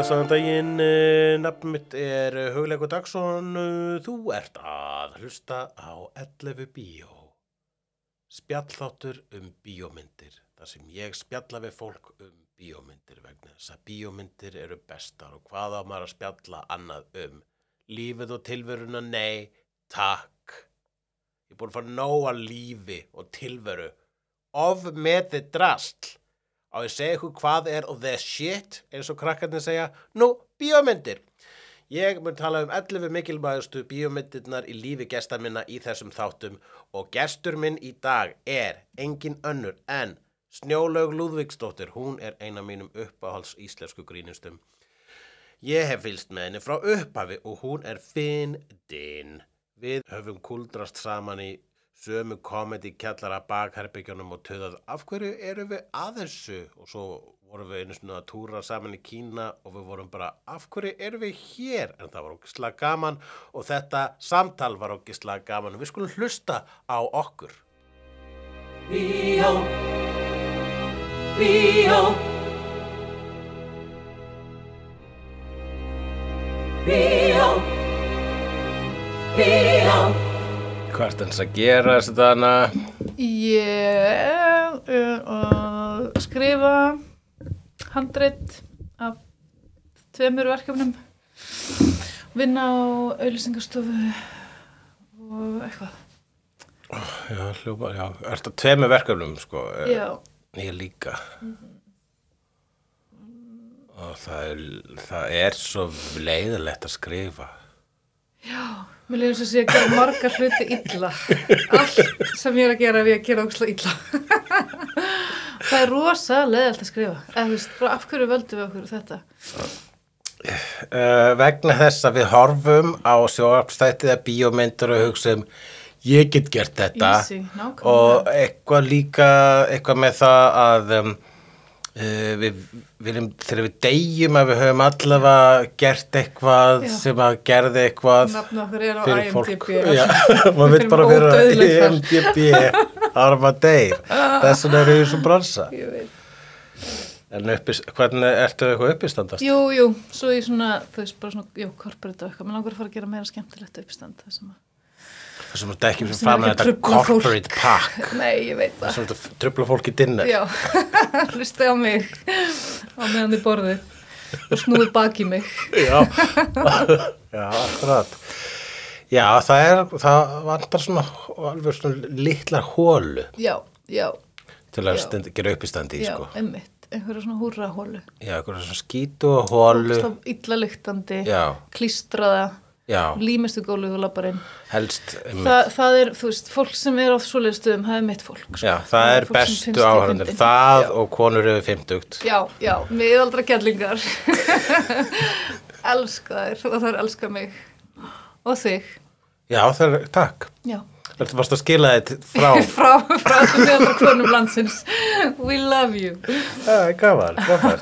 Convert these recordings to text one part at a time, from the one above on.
Blessaðan daginn, nafn mitt Hugleikur Dagsson, þú ert að hlusta á 11 Bíó, spjallþáttur bíómyndir, þar sem ég spjalla við fólk bíómyndir vegna þess að bíómyndir eru bestar og hvað á maður að spjalla annað lífið og tilveruna, nei, takk. Ég búin að fara nóg að lífi og tilveru, ofmetið drasl. Á ég segja ykkur hvað og the shit, eins og krakkarnir segja, nú, bíómyndir. Ég mun tala 11 mikilvægustu bíómyndirnar í lífi gesta minna í þessum þáttum og gestur minn í dag engin önnur en Snjólaug Lúðvíksdóttir. Hún ein af mínum uppáhalds íslensku grínustum. Ég hef fylgst með henni frá upphafi og hún fyndin. Við höfum kúldrast saman í sömu komedi kjallara bakherbyggjónum og töðað af hverju erum við að þessu og svo vorum við einu svona að túra saman í Kína og við vorum bara af hverju erum við hér en það var ógeðslega gaman og þetta samtal var ógeðslega gaman og við skulum hlusta á okkur. Bíó, bíó, bíó, bíó. Hvað ertu að gera þessu dana? Ég að skrifa handrit af 2 verkefnum, vinna á auglýsingastofu og eitthvað. Já, hljópar, já. Ertu að 2 verkefnum, sko? Já. Ég líka. Og það svo leiðilegt að skrifa. Já. Mér leiðum að ég gera margar hluti illa. Allt sem ég að gera við að gera ógeðslega illa. Það rosa leiðilegt að skrifa. Eða þú veist, af hverju völdum við okkur þetta? Vegna þess að við horfum á sjónvarpsþætti eða bíómyndir og hugsum ég get gert þetta. Easy, nákvæmlega. Og eitthvað með það að við viljum, þegar við deyjum að við höfum allavega gert eitthvað sem að gerði eitthvað nafn okkur á fyrir fólk. IMDb. Já, maður vil bara vera IMDb ára maður deyr. Þess vegna eru við svo bransa. Ég veit. En hvernig ertu eitthvað uppistandast? Jú, svo í svona, þú veist, bara svona, corporate og eitthvað. Mér langar að fara að gera meira skemmtilegt uppistand, það sem að Þessum að ekki fram með þetta corporate pack. Nei, ég veit það. Þessum að trufla fólk í dinner. Já, hlusti á mig á meðan þið borðið og snúið baki mig. Já, akkurat. Já, það vantar svona alveg svona litlar hólu. Já. Til að gera uppistandi í, sko. Já, einmitt. Einhverja svona húrra hólu. Já, einhverja svona skítu og hólu. Illa lyktandi, Já. Klístraða. Já. Límestu gólu og labbarinn. Helst. Það þú veist, fólk sem á svoleiðis stöðum, það mitt fólk. Sko. Já, það bestu áhörundir. Það já. Og konur yfir 50. Já, miðaldra kellingar. Elska þær og þær elska mig. Og þig. Já, takk. Já. Þú varst að skila þið frá frá miðaldra konum landsins. We love you. Gaman.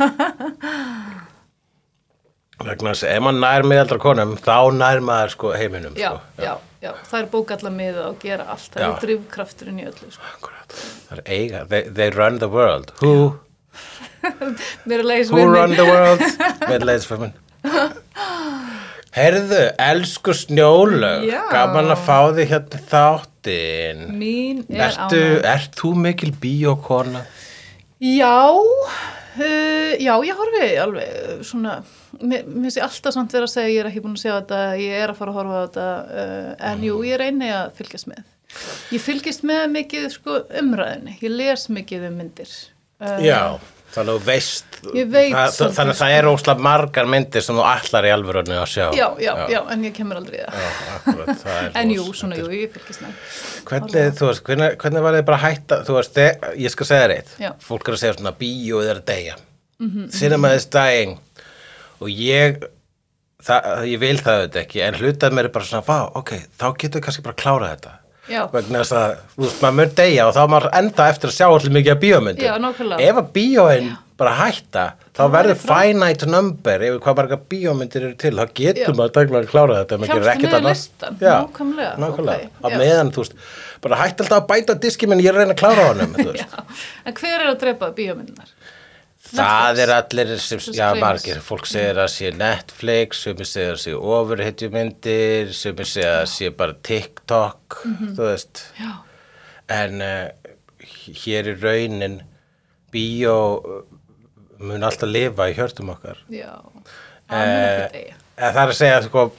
Vegna þess að ef maður nær miðaldra konum, þá nær maður sko heiminum. Já. Það bókalla miða og gera allt. Það drifkrafturinn í öllu. Sko. Akkurat. Það eiga. They run the world. Who run the world? Middle-aged women. Heyrðu, elsku Snjólaug. Gaman að fá þig hérna þáttinn. Mín ánægð. Ert þú mikil bíókona? Já, ég horfi alveg svona, mér sé alltaf samt vera að segja ég ekki búin að sjá þetta, ég að fara að horfa á þetta, en jú, ég reyni að fylgjast með. Ég fylgjast með mikið sko umræðinni, ég les mikið myndir. Já, þannig að þú veist, þannig að það óslega margar myndir sem þú ætlar í alvörunni að sjá. Já, en ég kemur aldrei í það. Já, akkurat, það en jú, ég fylgjast með. Hvernig var þið bara að hætta, þú veist, ég skal segja þér eitt, fólk að segja svona bíóið að deyja, cinema is dying og ég vil það auðvitað ekki, en hlutað mér bara svona, ok, þá getur við kannski bara að klára þetta. Já. Vegna þess að, þú veist, maður mun deyja og þá maður enda eftir að sjá allir mikið af bíómyndum. Já, nákvæmlega. Ef að bíóin bara hætta, þá verður finite number yfir hvað marga bíómyndir eru til, þá getur maður daglega að klára þetta. Kemstu með listan, nákvæmlega. Á meðan, þú veist, bara hætti alltaf að bæta diski, menn ég reyna að klára honum, þú veist. Já, en hver að drepa bíómyndunar? Það allir sem, Svo já, streams. margir, fólk segir að sé Netflix, sumir segir að sé ofurhetjumyndir, sumir segir að sé bara TikTok, þú veist. Já. En hér í raunin, bíó mun alltaf lifa í hjörtum okkar. Já. Það mun ekki deyja. Það að segja, sko,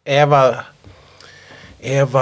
ef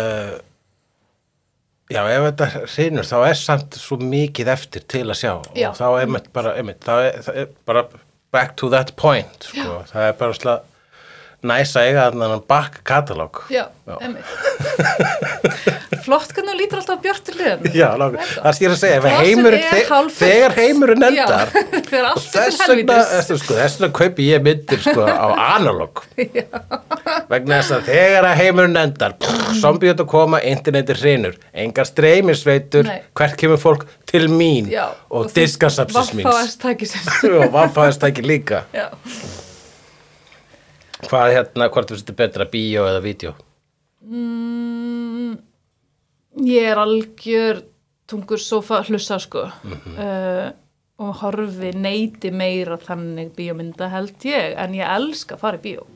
þetta hrynur þá samt svo mikið eftir til að sjá Já. og þá það er bara back to that point sko. Það bara slag næs að eiga þennan back katalóg. Já, einmitt. Flott hvernig þú lítur alltaf björtu hliðan. Já, það sé að segja, Glasið þegar heimurinn endar þegar allt er þess til helvítis. vegna kaupi ég myndir sko, á analog vegna þess að þegar að heimurinn endar zombíut að koma, interneti hrynur engar streymisveitur, Nei. hvert kemur fólk til mín Já, og diskasapsins míns Vaffaðastækisins. og vaffaðastæki líka. Já. Hvort finnst þetta betra, bíó eða vídeo? Ég er algjör tungur sófa hlussa sko og horfi neyti meira þannig bíómynda held ég en ég elska að fara í bíó.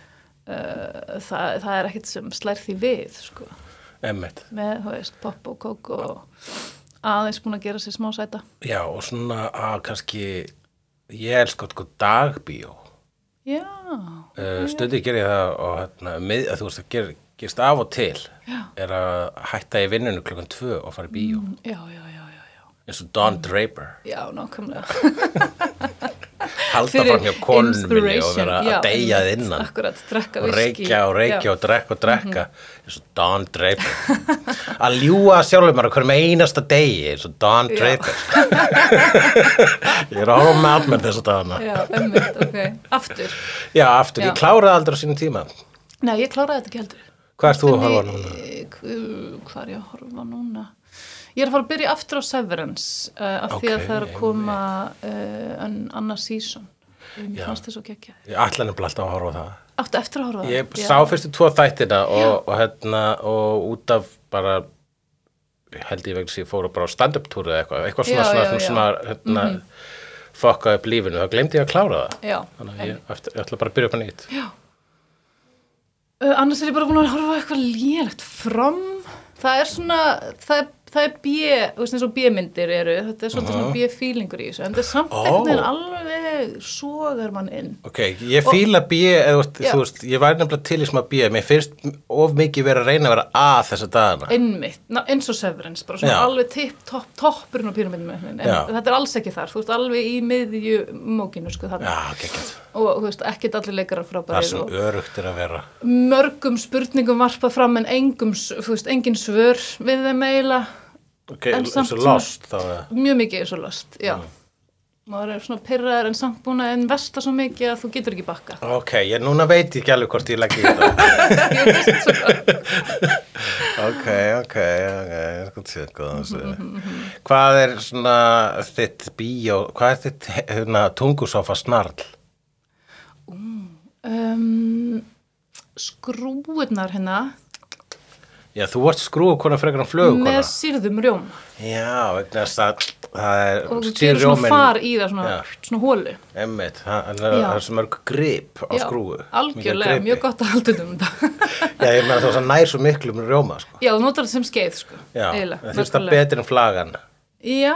Það er ekkert sem slær því við sko. Einmitt. Með, þú veist, popp og kók og aðeins búin að gera sér smá sæta. Já, og svona að kannski ég elska sko dagbíó. Já. Stundum ger ég það og að þú veist að gerist af og til er að hætta í vinnunni 2:00 og fara í bíó. Já. Eins og Don Draper. Já, nákvæmlega. Halda fram hjá konunum minni og vera að deyja að innan. Akkurat, drekka Og viski. reykja og drekka eins og Don Draper. Að ljúga sjálfum mér á hverjum einasta degi eins og Don Draper. Ég er að horfa með almenn þess að dagana. Já, einmitt, ok. Aftur. Já, aftur. Ég kláraði aldrei á sínum tíma. Nei, ég kláraði þetta ekki heldur. Hvað ert þú að horfa núna? Hvað er ég að horfa núna? Ég er að fara að byrja aftur á Severance af því að það er að koma annað season. Mér fannst það svo geggjað. Ég ætla nefnilega alltaf að horfa á það. Áttu eftir að horfa á það? Ég sá fyrstu 2 þættina og út af bara held ég vegna sem ég fór bara á stand-up túr eða eitthvað svona fokka upp lífinu, þá glemdi ég að klára það. Já. Þannig að ég ætla bara að byrja upp á nýtt. Já. Annars er ég bara búin að horfa á eitthvað lélegt From. Það er svona, það er eins og B-myndir eru, þetta er svona B-feelingur í þessu, en þetta er samt ekkert alveg sogar mann inn. Ok, ég fíla B, þú veist, ég væri nefnilega til í smá B, mér finnst of mikið verið að reyna að vera að þessa dagana. Einmitt, eins og Severance, bara svona alveg toppurinn á píramidnum, en þetta er alls ekki þar, þú veist, alveg í miðju mókinu, sko, þarna. Já, geggjað. Og, þú veist, ekkert allir leikarar frábærir. Það sem örugt er að vera. Mörgum spurningum varpað fram en engin svör við þeim eiginlega. Ok, eins og Lost þá eða? Mjög mikið eins og Lost, já. Maður er svona pirraður en samt búin að investa svo mikið að þú getur ekki bakka. Ok, núna veit ég ekki alveg hvort ég legg í þetta. Ég veist svo gott. Ok, sko sér, Hvað er svona þitt bíó, hvað er þitt tungusófa snarl? Skrúurnar hérna. Já, þú ert skrúfukona frekar en flugukona. Með sýrðum rjóm. Já, vegna þess að það er Og þú gerir svona far í það, svona hólu. Einmitt, það er svo mörg grip á skrúfu. Algjörlega, mjög gott að halda um þetta. Já, ég meina þú nær svo miklu með rjóma, sko. Já, þú notar þetta sem skeið, sko. Já, þú veist það betur en flagan. Já.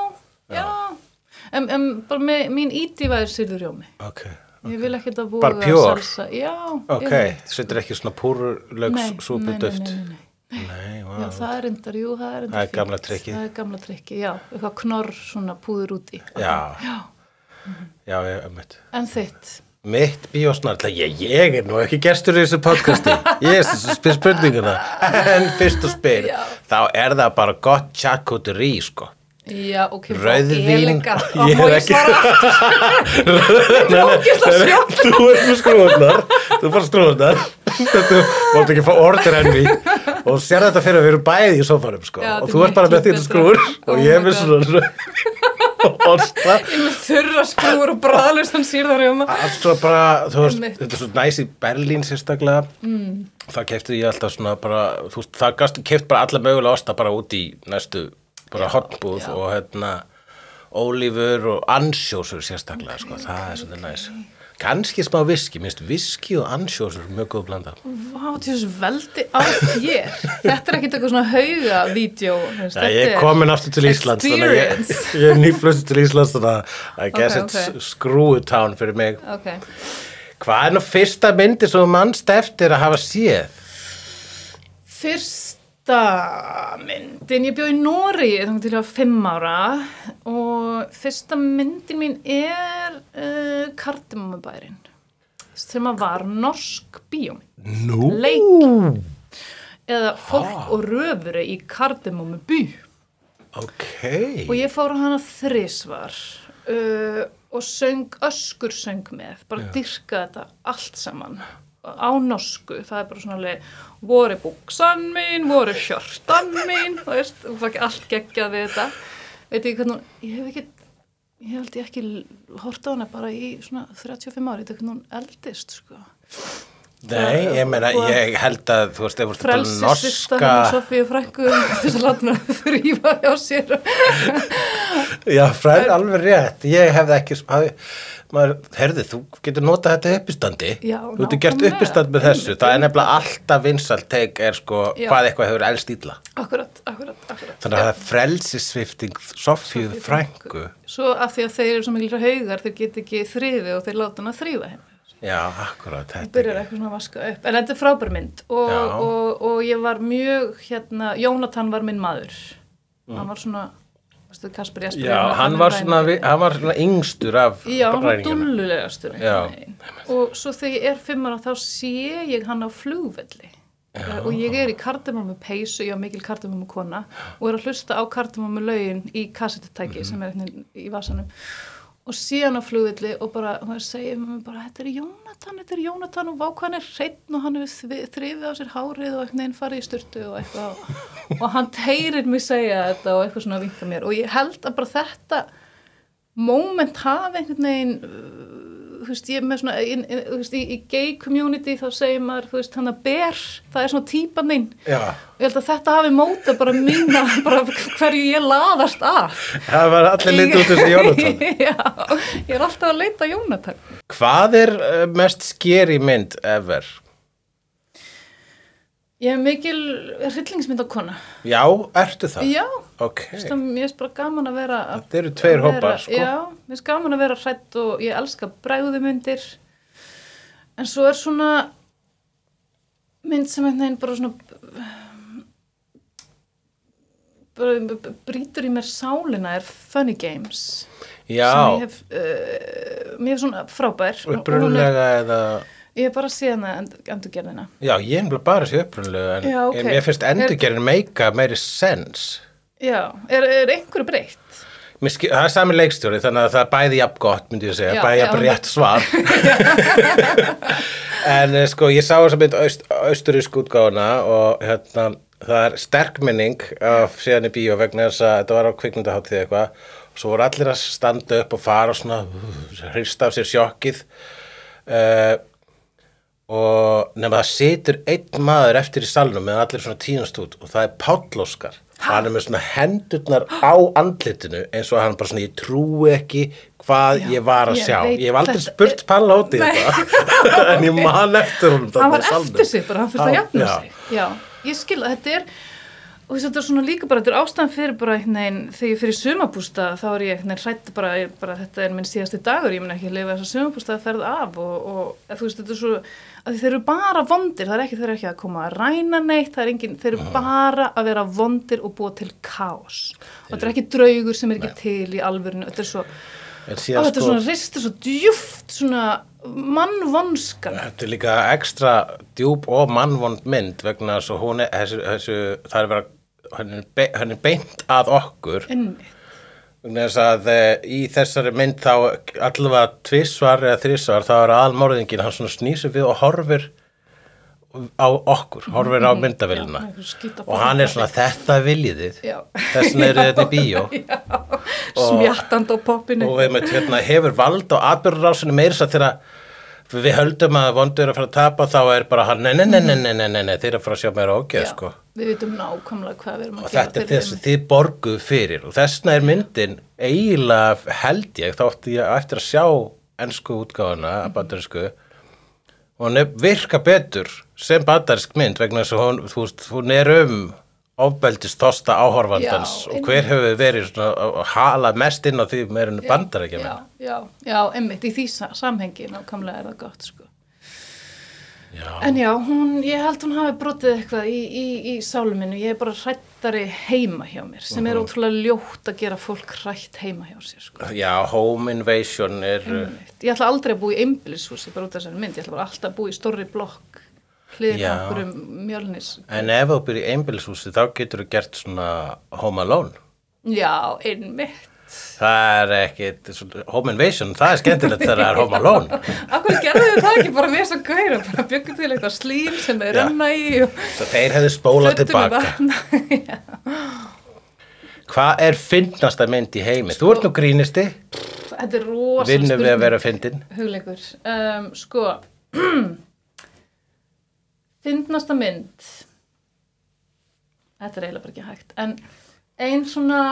En bara mín ídýva er sýrður rjómi. Ok. Ég vil ekki þetta voga salsa. Já. Ok, þú setur ekki svona púrlaugsúpu döft. Nei, vá. Já, það er reyndar Það er gamla trikkið. Það er gamla trikkið, já. Eitthvað knorr svona púður úti. Já, einmitt. En þitt? Mitt bíósnarl, ég er nú ekki gestur í þessu podcasti. Ég spyr spurninguna. En fyrst og spyr, þá er það bara gott charcuterie, sko. Já, ok, rauðvín. Má ég svara aftur? Þetta er ógeðslega sjótt. Þú ert með skrúfurnar. Þú bara skrúfurnar. Þú mátt ekki fá order henni og sér þetta fyrir að við erum bæði í sofanum, sko. Já, og þú ert bara með þínu skrúfur og ég er með svona orsta. Ég er með þurra skrúfur og bræðlausan sýrðarjóma. Allt svo bara, þú veist, þetta er svo næs í Berlín sérstaklega. Það keypti ég alltaf svona bara, þú veist, það keypt bara alla mögulega osta bara út í næstu bara hotbúð ólífur og ansjósur sérstaklega, sko, það svolítið næs. Kannski smá viski, minnst viski og ansjósur mjög góð blanda. Vá, þessu veldi á þér. Þetta ekkert eitthvað svona hauga-vídeó. Já, ég er komin aftur til Íslands, þannig ég er nýflust til Íslands, þannig að I guess it's Screw-town fyrir mig. Okay. Hvað nú fyrsta myndi sem þú manst eftir að hafa séð? Fyrsta myndin, ég bjó í Noregi þannig til ég var 5 ára og fyrsta myndin mín Kardamúmubærinn sem var norsk bíómynd. Nú? Leik. Eða Fólk og röfuri í Kardamúmuby. Ok. Og ég fór á hana 3 og öskursöng með, bara dyrka þetta allt saman. Á norsku, það bara svona alveg voru buksan mín, voru hjörtan mín, þú veist, þú fæk allt geggjað við þetta. Veit ekki hvernig, ég held ég ekki hort á hana bara í svona 35 ári, þetta hvernig hún eldist, sko. Nei, ég meina, ég held að, þú veist, ef þú ert að tala norska... Frelsisvistan Sofíu frænku þess að láta hana þrýfa hjá sér. Já, alveg rétt, ég hefði ekki... Herði, þú getur notað þetta uppistandi. Já, þú getur gert uppistand með þessu. Það nefnilega alltaf vinsælt teik sko, hvað eitthvað hefur elst illa. Akkurat. Þannig að það er frelsissvipting Sofíu frænku. Svo af því að þeir eru svo mikil haugar, þeir get ekki þrifið og þeir láta hana þrýfa henni. Já, akkurat. Það byrjar eitthvað svona að vaska upp. En þetta er frábær mynd og ég var mjög, Jónatan var minn maður. Hann var svona... Kasper Jesper. Já, hann var svona yngstur af já, hann var dullulegastur og svo þegar ég er 5 ára þá sé ég hann á flugvelli og ég er í Kardamúmu peysu, ég á mikil Kardamúmu kona og er að hlusta á Kardamúmu lögin í kassettutæki sem er í vasanum og sé hann á flugvelli og bara, hún segir mér bara, þetta er Jónatan og vákvæðan er hreinn og hann hefur þrifið á sér hárið og einhvern veginn farið í sturtu og eitthvað og hann heyrir mig segja þetta og eitthvað svona að vinka mér og ég held að bara þetta moment hafi einhvern veginn þú veist, ég með svona þú veist, í gay community þá segir maður, þú veist, hann að ber það er svona típan þín og ég held að þetta hafi móta bara mína bara hverju ég laðast af það var allir leita út þessi Jónatan já, ég er alltaf að leita Jónatan Hvað er mest scary mynd ever? Ég er mikil hryllingsmynd á kona. Já, ertu það? Já, ok. Mér er bara gaman að vera... Þetta eru 2 hópar, sko. Já, mér er gaman að vera hrædd og ég elska bregðumyndir. En svo er svona mynd sem einhvern veginn bara svona... bara brýtur í mér sálina er Funny Games. Já. Sem ég hef... mér er svona frábær. Upprunalega eða... Ég hef bara síðan endurgerðina. Já, ég hef bara sér upprunalega en okay. Mér finnst endurgerðin meika meiri sens. Já, er einhverju breytt? Það er sami leikstjóri, þannig að það er bæði jafn gott, myndi ég segja, bæði jafn rétt svar. En sko, ég sá þess að mynd austurísk útgáfuna og það er sterk minning af síðan í bíó vegna þess að þetta var á kvikmyndahátíð eitthvað og svo voru allir að standa upp og fara og svona hrista af sér sjokkið og nema það situr einn maður eftir í salnum með allir svona tínast út og það er Páll Óskar hann er með svona hendurnar á andlitinu eins og hann bara svona ég trúi ekki hvað ég var að sjá ég hef aldrei spurt Palla út í þetta en ég man eftir honum hann var eftir sig bara, hann fyrst að jafna sig já, ég skil að þetta er og þetta er svona líka bara, þetta er ástæðan fyrir bara þegar ég fyrir sumarbústa þá er ég hrædd bara, þetta er minn síðasti dagur ég mun ekki að lifa þessa sumarbústa að ferð af og þú veist, þetta er svo að þeir eru bara vondir, þeir eru ekki að koma að ræna neitt, þeir eru bara að vera vondir og búa til kaos og þetta er ekki draugur sem er ekki til í alvörinu, þetta er svo þetta er svona ristur svo djúpt svona mannvonskan þetta er líka ekstra djúp og mannvond mynd vegna þess að hún það er vera hann er beint að okkur vegna þess að í þessari mynd þá allavega 2 eða 3 þá er aðalmorðingin hann svona snýsir við og horfir á okkur, horfir á myndavélina og hann er svona þetta viljiðið þessna eru þetta í bíó smjattand á poppinu og hefur vald á atburðarásinu meira þess að þegar við höldum að vondur að fara að tapa þá bara hann, nei, þeir eru að fara að sjá meira ógeð, sko. Við vitum nákvæmlega hvað við erum að Og þetta þess að þið borguð fyrir og þessna myndin eiginlega held ég, þá átti ég eftir að sjá ensku útgáfuna, bandarísku, og hún virka betur sem bandarísk mynd vegna þess að hún ofbeldist þosta áhorfandans og hver hefur verið svona að hala mest inn á því meira en Bandaríkjamenn. Já, einmitt, í því samhengi nákvæmlega það gott, sko. Já. En já, ég held hún hafi brotið eitthvað í sálu minni, ég bara hrættari heima hjá mér, sem ótrúlega ljótt að gera fólk hrætt heima hjá sér, sko. Já, home invasion Ég ætla aldrei að búa í einbýlishúsi bara út af þessari mynd, ég ætla bara alltaf að búa í stórri blokk. Hliðin okkur Mjölnis. En ef þú byrja í einbýlishúsi þá getur þú gert svona home alone. Já, einmitt. Það ekkit, home invasion, það skemmtilegt þegar það home alone. Akkur gerðu þið það ekki bara með þess að gæra, bara byggja til eitthvað slím sem þeir renna í. Svo þeir hefðu spólað tilbaka. Hvað fyndnasta mynd í heimi? Þú ert nú grínisti. Þetta rosa spurning. Vinnum við að vera fyndin. Hugleikur. Fyndnasta mynd, þetta eiginlega bara ekki hægt, en ein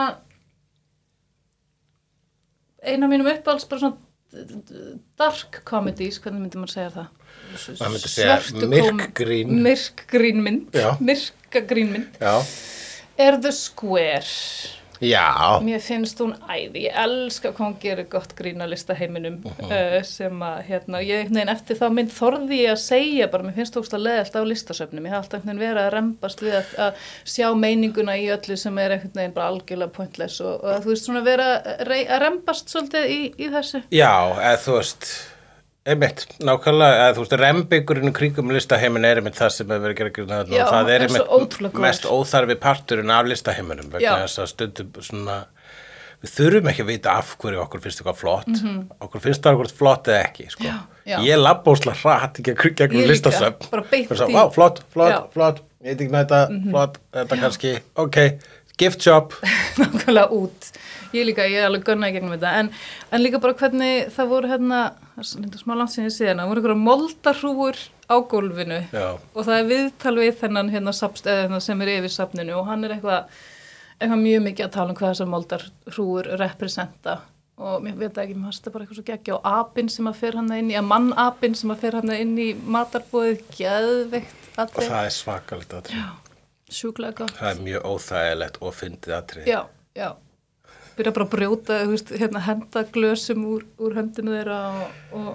af mínum uppáhalds bara svona dark comedies, hvernig myndi maður segja það? Það myndi segja myrkagrínmynd, Já. The Square. Já. Mér finnst hún æði, ég elska hvað hún gerir gott grín að listaheiminum sem að, ég eftir þá mynd þorði ég að segja bara, mér finnst ógeðslega leiðilegt á listasöfnum, ég hef alltaf verið að rembast við að sjá meininguna í öllu sem einhvern veginn bara algjörlega pointless og þú veist svona vera að rembast svolítið í þessu. Já, eða þú veist, einmitt, nákvæmlega, eða þú veist, rembingurinn kringum listaheimin einmitt það sem hefur verið að gera Já, það einmitt mest óþarfi parturinn af listaheiminum vegna þess að stundum svona við þurfum ekki að vita af hverju okkur finnst eitthvað flott okkur finnst það okkur flott eða ekki sko. Já. Ég labba óslega hratt ekki að gegnum listasöfn bara beint í Vá, flott, ég veit ekki með þetta flott, þetta kannski, ok gift shop nákvæmlega út ég alveg gunnaði gegnum þetta en líka bara hvernig það voru smá langt sinni síðan það voru einhverja moldarhrúfur á gólfinu og það viðtal við þennan sem yfir safninu og hann eitthvað mjög mikið að tala hvað þessar moldarhrúfur representa og mér veit ekki, mér fannst það bara eitthvað svo geggja og apinn sem að fer hann inn í mannapinn sem að fer hann inn í matarbúðið geðveikt og það svakalegt atrið sjúklega gott. Það mjög óþægilegt og fyndið atrið. Já. Byrja bara að brjóta, henda glösum úr höndinu þeirra og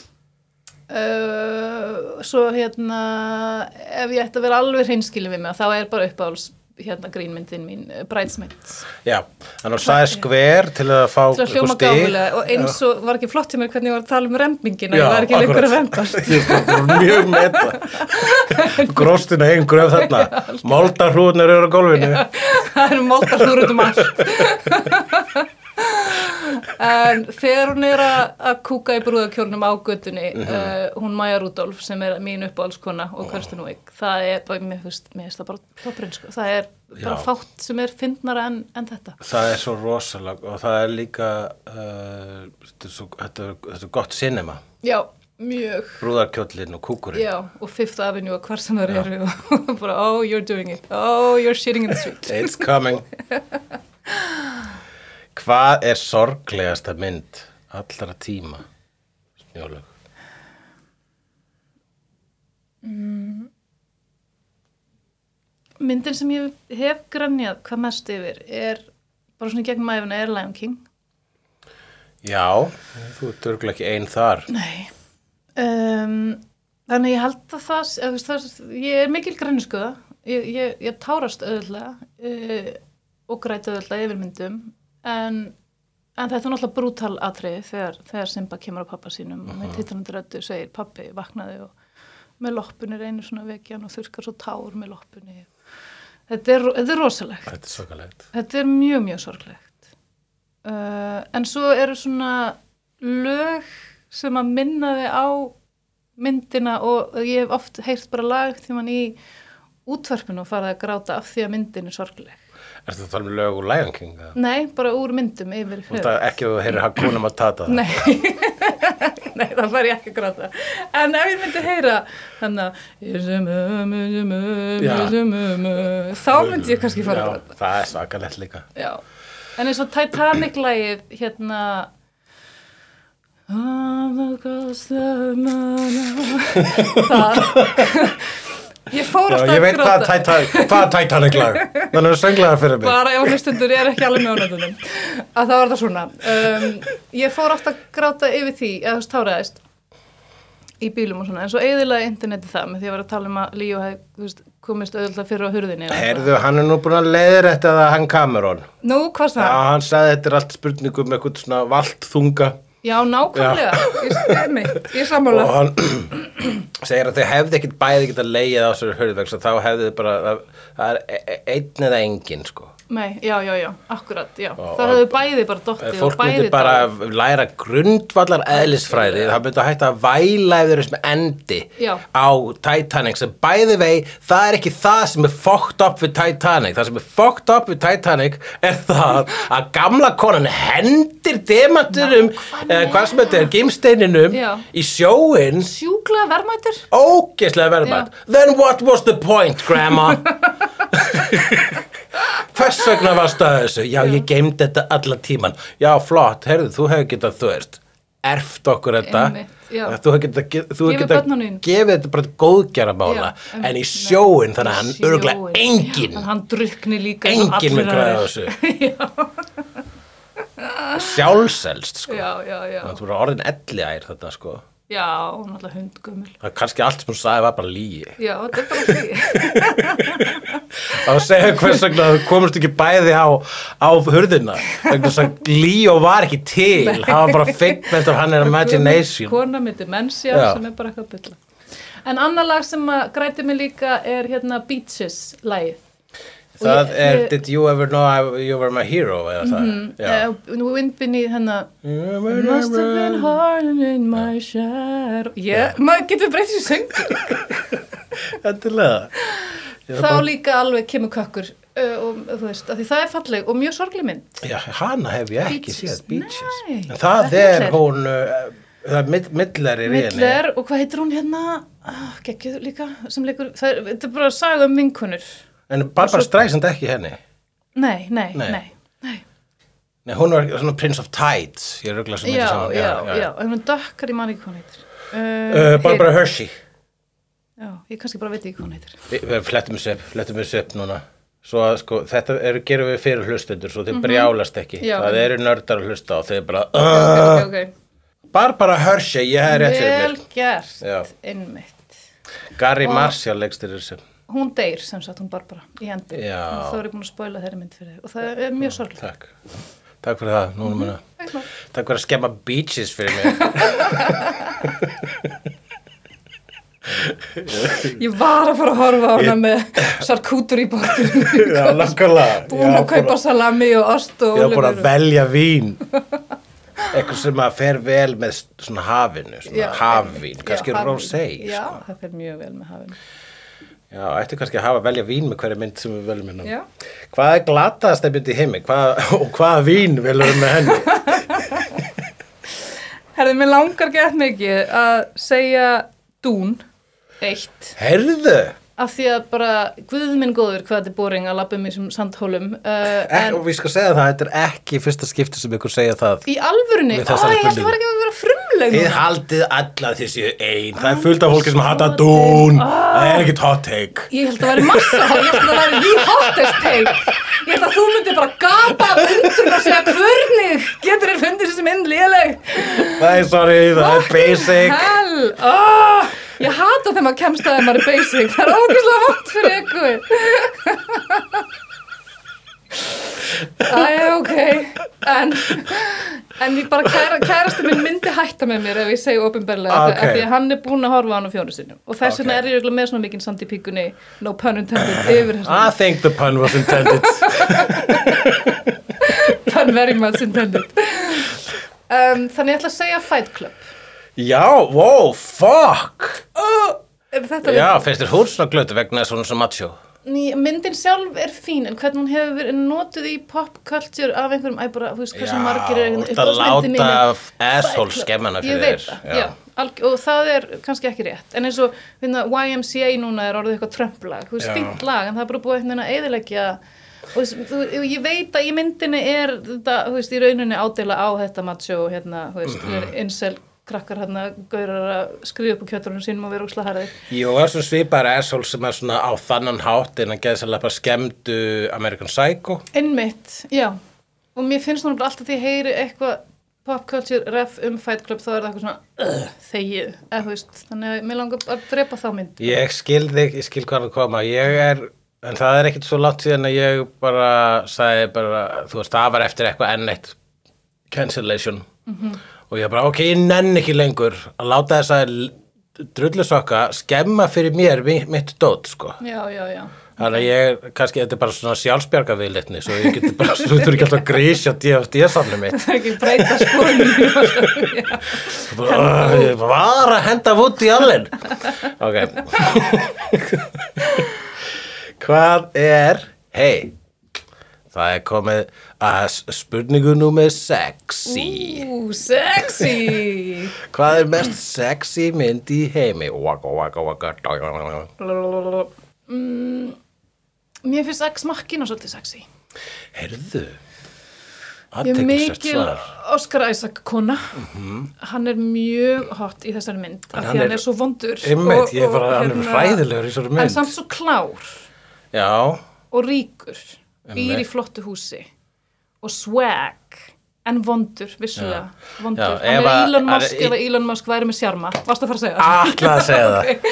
svo ef ég ætti að vera alveg hreinskilin við mig, þá bara uppáhalds grínmyndin mín, Bridesmaids. Já, þannig að það skver til að fá til að hljóma gáfulega og eins og var ekki flott til mér hvernig ég var að tala rembingina, ég var ekki lengur að rembast. Ég var mjög meta. Gróstina einn gröf þarna. Moldarhrúðnar eru á gólfinu. Það eru moldarhrúður allt. En þegar hún að kúka í brúðarkjólnum á götunni, hún Maja Rudolph sem mín uppáhaldskona og Kirsten Wiig, það bara, mér finnst það bara toppurinn sko, það bara fátt sem fyndnara en þetta. Það svo rosalega og það líka, þetta er gott cinema. Já, mjög. Brúðarkjóllinn og kúkurinn. Já, og Fifth Avenue og hvar sem það eru og bara, oh, you're doing it, oh, you're shitting in the street. It's coming. Hvað sorglegasta mynd allra tíma, Snjólaug? Myndin sem ég hef grenjað hvað mest yfir bara svona gegnum æfina Lion King. Já, þú ert örugglega ekki ein þar. Nei. Þannig ég held að það ég mikil grenjuskuða. Ég tárast auðvitað og græti auðvitað yfir myndum. En þetta náttúrulega brútal atriði þegar Simba kemur á pappa sínum og með titrandi röddu segir pabbi vaknaði og með loppunni reynir svona vekjan og þurrkar svo tár með loppunni. Þetta er rosalegt. Þetta sorglegt. Þetta mjög, mjög sorglegt. En svo eru svona lög sem að minna þig á myndina og ég hef oft heyrt bara lag því mann í útvarpinu og farið að gráta af því að myndin sorgleg. Ertu að tala lög úr Lion King? Nei, bara úr myndum yfir höfuð. Það ekki að þú heyrir Hakuna Matata? Nei. Nei, það fær ég ekki að gráta. En ef ég myndi heyra þannig að þá myndi ég kannski fara að gráta. Já, það svakalegt líka. Já, en eins og Titanic-lagið, það, ég fór alltaf ég veit að gráta. hvað Titanic-lag. Þannig að sönglaðar fyrir mig. Bara ef hlustundur ekki alveg með ánættunum. Að það var það svona. Ég fór alltaf að gráta yfir því, eða þú táraðist í bílum og svona, en svo eyðilega internetið það með því að vera að tala að Líó hefði komist auðvitað fyrir á hurðinni. Heyrðu, hann nú búin að leiðrétta það hann Cameron. Nú, hvað það? Já, hann sagði þetta allt spurningum með eitthvað svona valtþunga. Já, nákvæmlega. Ég sammála. Og hann segir að þau hefði ekkert bæði getað leið á sér hurðvegs og þá hefði þau bara, það einn eða engin, sko. Nei, já, akkurat, já. Það hefði bæði bara dottið og fólk bæði myndi bara læra grundvallar eðlisfræði, það myndi að hætta að væla ef þeir eru sem endi á Titanic, sem bæði vei, það ekki það sem fucked up við Titanic, það sem fucked up við Titanic það að gamla konan hendir demanturum, eða hvað sem þetta gimsteininum í sjóinn, sjúklega verðmætur, ógeðslega verðmætt. Then what was the point, grandma? Hvers vegna varstu að þessu? Já, ég geymdi þetta allan tíman. Já, flott, heyrðu, þú hefur getað, þú veist, erft okkur þetta. Þú hefur getað gefið þetta bara góðgerra mála, en í sjóinn, þannig að hann örugglega enginn. Hann drukkni líka. Enginn með græða þessu. Sjálfselst, sko. Já. Það voru orðin elliær þetta, sko. Já, hún alltaf hundgömmul. Það kannski allt sem hún sagði var bara lygi. Já, þetta bara lygi. Þá segja hvers vegna þú komist ekki bæði á hurðina. Vegna þess að Líó var ekki til. Það var bara figment of hann imagination. Kona með dementia sem bara eitthvað bylla. En annar lag sem græti mig líka er Beaches-lagið. Það Did you ever know you were my hero eða það? Windbinni hennar Must have been hard in my shadow. Maður getur breytt sér söngur. Endilega. Þá líka alveg kemur kökkur og þú veist, af því það falleg og mjög sorgleg mynd. Já, hana hef ég ekki séð, Beaches. Nei, en það hún það Midler í henni. Midler, og hvað heitir hún geggjuð líka, sem leikur, þetta bara að saga vinkonur. En Barbara Streisand ekki henni? Nei. Nei, hún var svona Prince of Tides. Ég ruggla sem þetta saman. Já, hún dökkar í manni ekki hvað hún heitir. Barbara Hershey. Já, ég kannski bara veit ekki hvað hún heitir. Við flettum þessu upp núna. Svo að sko, þetta gerum við fyrir hlustendur, svo þeir brjálast ekki. Það eru nördar að hlusta og þeir bara Ok. Barbara Hershey, ég hef rétt fyrir mér. Vel gert, einmitt. Gary Marshall leikstýrir þessu. Hún deyr sem sagt, hún Barbara í endur. Já. Þá er ég búin að spoila þeirri mynd fyrir þér og það er mjög sorglega. Takk fyrir það, núna minna. Takk fyrir að skemma Beaches fyrir mig. Ég var að fara að horfa á hana með charcuterie í bortinu. Já, nákvæmlega. Búin að kaupa salami og ost og ég var búin að velja vín. Eitthvað sem að fer vel með svona hafinu, svona hafvín, kannski rosé. Já, það fer mjög vel með hafinu. Já, ætti kannski að hafa að velja vín með hverju mynd sem við veljum hérna. Já. Hvað glataðast mynd í heimi? Og hvaða vín veljum við með henni? Herðu, mér langar gett mikið að segja Dún 1. Herðu? Af því að bara, guð minn góður, hvað þetta er boring að labba mig sem sandhólum. Og við skal segja það, þetta er ekki fyrsta skipti sem ykkur segja það. Í alvörunni? Ég held að það var ekki að vera frumleg. Þið haldið alla þessi ein. Það er fullt af fólki sem hata Dún. Það er ekkert hot take. Ég held að það væri massa, ég held að það væri the hottest take. Ég held að þú myndir bara gapa undrun og segja hvernig getur þér fundið þessi mynd léleg. Nei, sorry, það er basic. Ég hata þegar maður kemst að þeim maður er basic. Það er ógeðslega vant fyrir ekkuð. Ok. En ég bara kærasti minn myndi hætta með mér ef ég segi opinberlega af því að hann er búinn að horfa á hann á 4 sinnum. Og þess vegna er ég með svona mikinn sand í píkunni, no pun intended, yfir þessum. I think the pun was intended. Pun very much intended. Þannig ég ætla að segja Fight Club. Já, wow, fuck. Er þetta já, finnst þér hún svona glötu vegna svona macho? myndin sjálf fín en hvernig hún hefur verið notuð í pop culture af einhverjum, bara, þú veist, hversu margir það láta asshole skemmana fyrir ég veit það, já. Og það kannski ekki rétt en eins og YMCA núna orðið eitthvað Trump-lag, þú veist, fínt lag en það bara búið einhvern veginn að eyðileggja og ég veit að í myndinni þetta, þú veist, í rauninni ádela á þetta macho, þú veist, incel krakkar gaurar að skrifa upp á kjöturinn sínum og vera ógeðslega harðir. Jú, það svona svipaðir asshole sem svona á þannan hátt en að geðslega bara skemmdu American Psycho. Einmitt, já. Og mér finnst núna alltaf því að heyri eitthvað pop culture ref Fight Club þá það eitthvað svona þegið, eða þú veist, þannig að mér langar að drepa þá mynd. Ég skil þig, ég skil hvað að koma. En það ekkert svo langt síðan að ég bara sagði bara, þú veist, það var eftir eitthvað enn eitt cancellation. Og ég bara, ok, ég nenni ekki lengur að láta þessa drullusokka skemma fyrir mér mitt dót, sko. Já. Þannig að ég, kannski þetta bara svona sjálfsbjargaviðleitni, svo ég geti bara, svo þú þurfi ekki alltaf að grísja DFD-samni mitt. Það er ekki breyta skoðinu. Ég var að henda Woody Allen. Ok. Hvað hei, það komið að spurningu númer sexy. Sexy! Hvað mest sexy mynd í heimi? Waka. Mér finnst Ex Machina svolítið sexy. Heyrðu, Ég er mikil Oscar Isaac kona. Hann mjög hot í þessari mynd af því hann svo vondur. Einmitt, hann hræðilegur í þessari mynd. En samt svo klár. Já. Og ríkur. Býr í flottu húsi. Og swag. En vondur, vissulega. Vondur. Hann Elon Musk eða Elon Musk væri með sjarma. Varstu að fara að segja það? Ætla að segja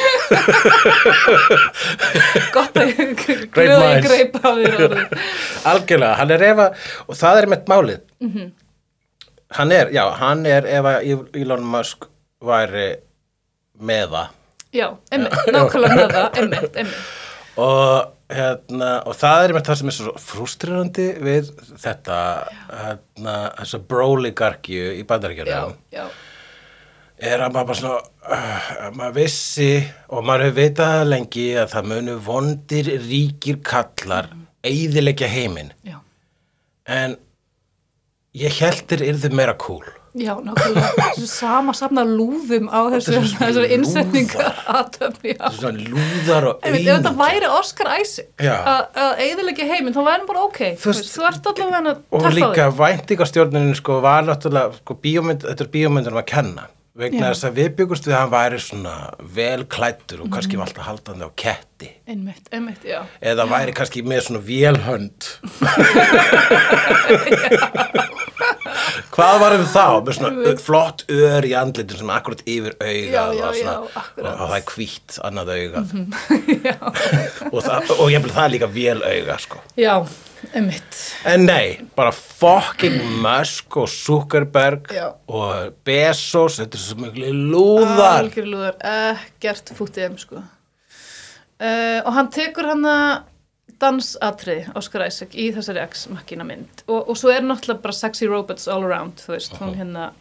það. Gott að ég greip á þér orðið. Algjörlega, hann og það mitt málið. Hann ef Elon Musk væri með það. Já, nákvæmlega með það, einmitt. Og það með það sem svo frústrerandi við þetta þessa bróligarkju í Bandaríkjunum að maður bara svona maður vissi og maður hefur vitað lengi að það munu vondir ríkir kallar eyðileggja heiminn en ég heldur yrðu meira cool. Já, nákvæmlega. Þessu sama safna lúðum á þessari innsetningar aðtöfni. Svona lúðar og auðmyndar. Ef þetta væri Oscar Isaac að eyðileggja heiminn, þá væri hann bara ok. Þú ert allavega að taffa þig. Og líka væntingastjórnin var náttúrulega, þetta bíómyndunum að kenna. Vegna þess að við byggumst við að hann væri svona vel klæddur og kannski var alltaf haldandi á ketti. Einmitt, já. Eða væri kannski með svona vélhönd. Hvað var þá? Með svona flott ör í andlitin sem akkurat yfir augað og það hvítt annað augað. og ég vil það líka vél auga, sko. Já. Einmitt. En nei, bara fucking Musk og Zuckerberg og Bezos, þetta svo miklu lúðar. Algjör lúðar, ekkert fútið sko. Og hann tekur hana dansatrið, Oscar Isaac, í þessari Ex Machina mynd. Og svo náttúrulega bara sexy robots all around, þú veist, hún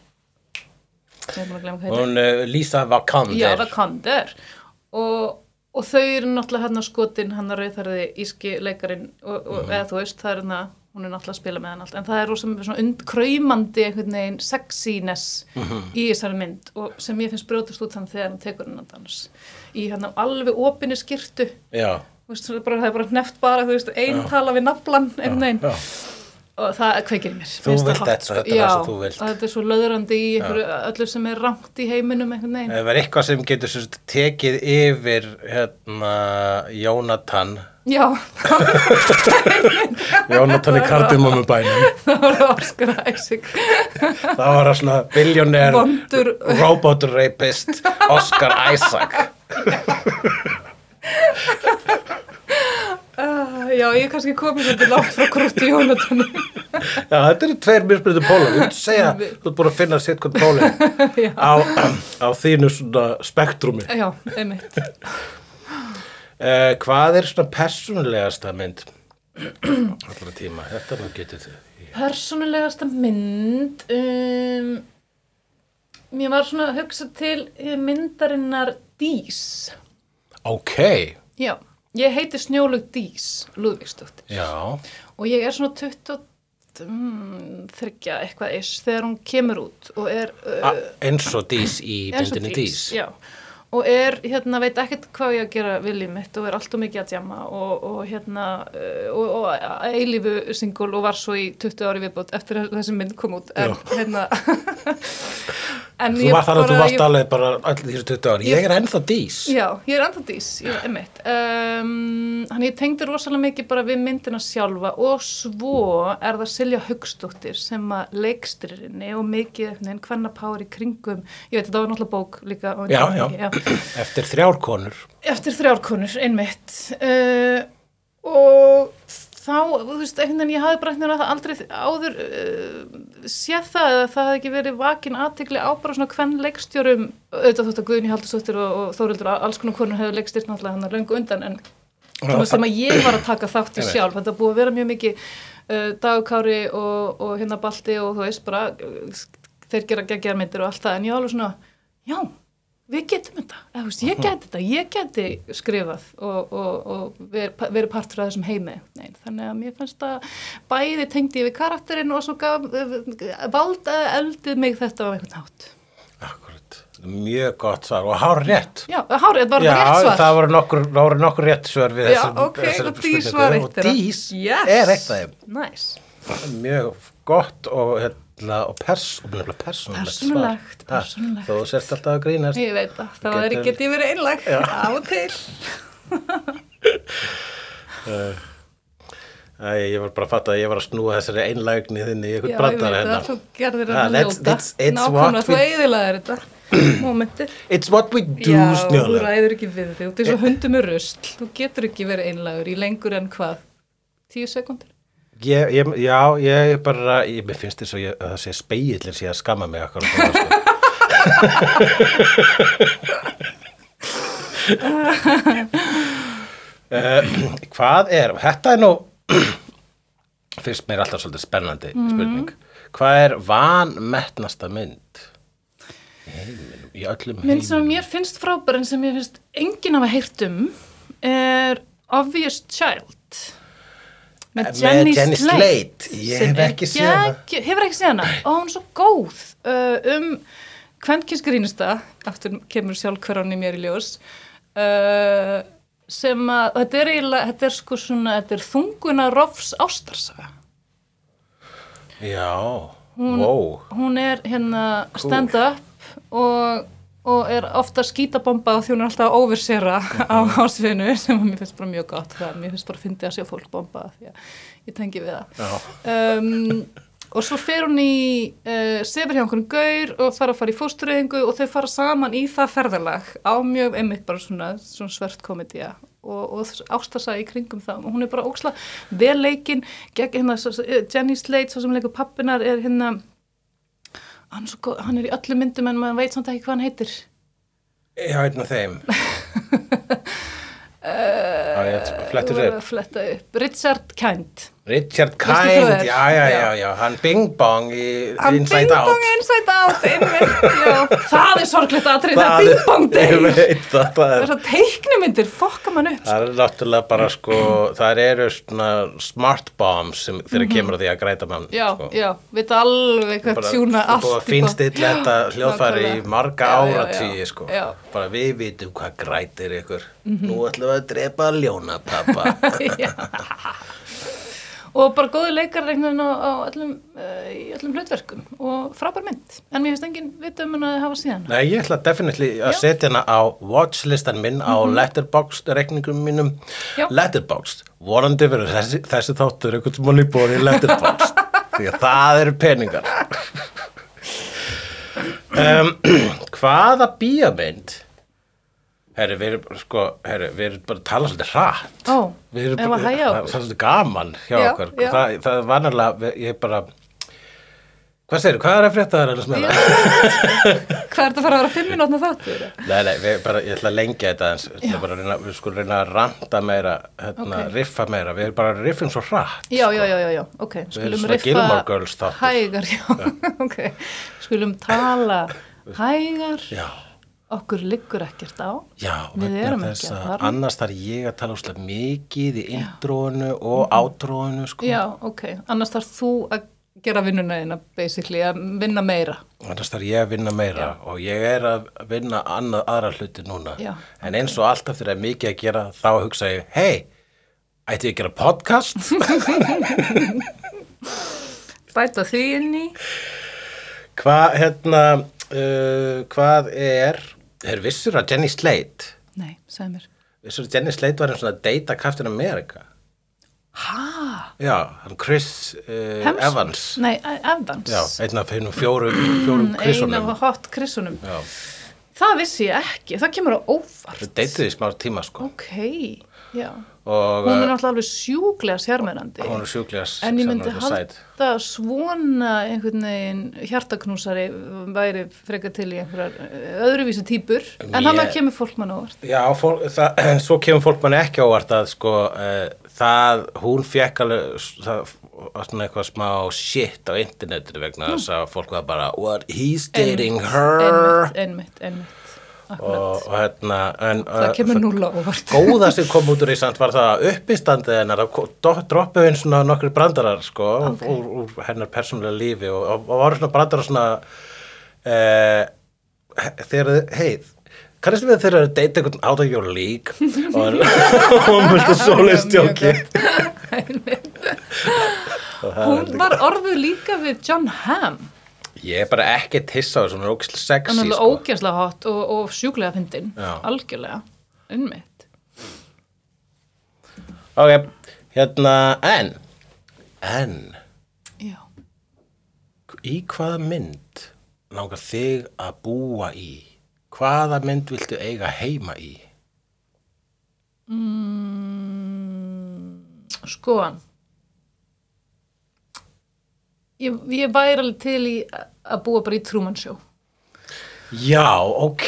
Hún Lisa Vikander. Já, Vikander. Og þau náttúrulega skotin, rauðhærði íski leikarinn eða þú veist, það hún náttúrulega að spila með hann allt, en það rosa svona kraumandi einhvern veginn sexiness í þessari mynd og sem ég finnst brjótast út þannig þegar hann tekur hennar dans í alveg opinni skyrtu. Já. Veist, það bara hneft bara, þú veist, eintala við naflan einhvern veginn. Og það kveikir í mér. Þú vilt þetta var sem þú vilt. Já, þetta svo löðrandi í öllu sem rangt í heiminum einhvern veginn. Það var eitthvað sem getur svo tekið yfir Jónatan. Já. Jónatan í Kardimómubænum. Það var Oscar Isaac. Það var svona billionaire robot rapist Oscar Isaac. Já, ég kannski komið svolítið langt frá krúti Jónatani. Já, þetta eru tveir mismunandi pólar. Þú ert að segja, þú ert búin að finna sitt hvern pólinn á þínu svona spektrumi. Já, einmitt. Hvað svona persónulegasta mynd allra tíma? Þetta getur þið. Persónulegasta mynd, mér var svona að hugsa til myndarinnar Dís. Ok. Já. Ég heiti Snjólaug Dís Lúðvíksdóttir. Já. Og ég er svona 23 eitthvað þegar hún kemur út og er... Eins og Dís í myndinni Dís. Já. Og veit ekkert hvað ég að gera viljið mitt og er alltaf mikið að djamma og eilífu singul og var svo í 20 ári viðbót eftir þessi mynd kom út. En þú var þannig að þú varst alveg bara allir þessu 20 ári. Ég er ennþá Dís. Já, ég er ennþá Dís, einmitt. Þannig ég tengdi rosalega mikið bara við myndina sjálfa og svo er það Silja Hauksdóttir sem að leikstýrinni og mikið hvernapár í kringum, ég veit þetta var náttúrulega bók líka. Já. Eftir 3 konur. Eftir 3 konur, einmitt. Og þá, þú veist, einhvern veginn ég hafði bara einhvern veginn aldrei áður séð það eða það hefði ekki verið vakin athygli á bara svona hvern leikstjórum, auðvitað þótt að Guðný Halldórsdóttir og Þórhildur alls konar konur hefur leikstýrt náttúrulega hann löngu undan en svona sem að ég var að taka þátt í sjálf, þetta búið að vera mjög mikið Dagur Kári og Balti og þú veist bara, þeir gera geggjaðar myndir og allt það en ég alveg svona, já, við getum þetta, ég geti skrifað og verið partur af þessum heimi. Nei, þannig að mér fannst að bæði tengdi ég við karakterinn og svo valdaði eldið mig þetta á einhvern hátt. Akkurat, mjög gott svar og hárrétt. Já, hárrétt, var það rétt svar? Já, það voru nokkur rétt svar við þessum og Dís var eitt þeirra. Og Dís er eitt af þeim. Nice. Mjög gott og persónulegt svar. Þú sért alltaf að grínast. Ég veit það, þá get ég verið einlæg á og til. Ég var bara að fatta að ég var að snúa þessari einlægni þinni í einhvern brandara hérna. Já, ég veit það, þú gerðir þetta ljóta. Nákvæmlega, þú eyðilaðir þetta momentir. It's what we do, Snjólaug. Já, þú ræður ekki við þig. Þú er svo hundum með rusl. Þú getur ekki verið einlægur í lengur en hvað? 10 sekúndur? Ég bara, mér finnst þess að það sé spegillin sé að skamma mig akkur hvað þetta nú finnst mér alltaf svolítið spennandi spurning, hvað er vanmetnasta mynd í öllum heiminum? Mynd sem mér finnst frábær en sem mér finnst enginn hafa heyrt er Obvious Child með Jenny Slate. Ég hef ekki séð hana. Hefur ekki séð hana? Ó, hún er svo góð kvenkynsgrínista, aftur kemur sjálfhverfan í mér í ljós, sem að, þetta er sko svona, þetta er þunguna rofs ástarsaga. Já, hún er stand-up og er ofta skítabomba og því hún er alltaf að oversera á ásvinu sem mér finnst bara mjög gott. Mér finnst bara að fyndi að sjá fólk bomba því að ég tengi við það. Og svo fer hún í sefur hjá einhvern gaur og fara í fóstureyðingu og þau fara saman í það ferðalag á mjög einmitt bara svona svört komedía og ástarsaga í kringum það. Og hún er bara óksla vel leikin gegn Jenny Slate, svo sem leikur pappinar er hann er í öllum myndum en maður veit samt ekki hvað hann heitir. Já, einn af þeim. Ég flettur upp. Fletta upp. Richard Kind, já, hann Bing Bong í Inside Out. Bing Bong Inside Out, einmitt, já. Það er sorglegt atriði, það er Bing Bong Day. Ég veit það. Þessar teiknimyndir fokka mann upp. Það er náttúrulega bara það eru svona smart bombs sem þegar kemur á því að græta mann. Já, veit alveg hvað tjúna allt. Þú finnst þetta hljóðfæri í marga áratugi, bara við vitum hvað grætir ykkur. Nú ætlum við að drepa ljónapappa. Já. Og bara góði leikar reiknarinn á í öllum hlutverkum og frábær mynd. En mér finnst enginn vita að hafa síðan. Nei, ég ætla definitely að setja hana á watchlistan minn á Letterboxd reikningum mínum. Já. Letterboxd, vonandi verður þessi þáttur einhvern sem mann í bóri Letterboxd. Því að það eru peningar. Hvaða bíómynd? Herri, við erum bara að tala svolítið hratt. Ef að hægja okkur. Það er svolítið gaman hjá okkur. Það er vanalega, ég bara, hvað segirðu, hvað er að frétta þar alveg með það? Hvað er þetta að fara að vera 5 mínútna þáttur? Nei, ég ætla að lengja þetta eins. Við skulum reyna að ranta meira, riffa meira. Við erum bara riffum svo hratt. Já, ok. Skulum riffa hægar, já. Ok, skulum tala hægar. Já. okkur liggur ekkert á. Já, Við vegna erum þess ekki að að fara. annars þarf ég að tala úslega mikið í intróinu og átróinu, sko. Já, ok. Annars þarf þú að gera vinnuna þína, basically, að vinna meira. Annars þarf ég að vinna meira og ég að vinna aðra hluti núna. Já, En eins og alltaf þegar mikið að gera, þá hugsa ég, hey, ætti ég að gera podcast? Bæta því inn í. Hvað vissur að Jenny Slate, Nei, segð mér. vissur að Jenny Slate var svona data Captain America? Ha? Já, hann Chris Evans. Nei, Evans. Já, einn af hennum fjórum Chrisunum. Einn af hot Chrisunum. Já, Það vissi ég ekki. Það kemur á óvart. það deytið í smá tíma, sko. Ok, já. Og Hún er náttúrulega alveg sjúklega sjarmerandi. hún er sjúklega En ég myndi sæt. halda svona einhvern veginn hjartaknúsari væri frekar til í einhverjar öðruvísi típur. En hann kemur fólk mann ávart. Já, en svo kemur fólk mann ekki ávart að sko, hún fekk alveg svona eitthvað smá shit á internetinu vegna þess að fólk var bara, what, he's dating her. Einmitt. Og Það kemur núla ávart. góða sem kom út úr í samt var það uppistandið hennar að droppuð henn svona nokkri brandarar sko, úr hennar persónulega lífi og voru svona brandarar svona kannast við þegar þeir deyta einhvern out of your league og mjög sólistjóki. Hún var orðuð líka við John Hamm. Ég er bara ekkert hissa á þessu, hún er ógeðslega sexy Hann er sko. ógeðslega hot og sjúklega fyndin. Já. Algjörlega. Einmitt. Ok, en Já. í hvaða mynd langar þig að búa í? Hvaða mynd viltu eiga heima í? Sko, ég væri alveg til í að búa bara í Truman Show. Já, ok.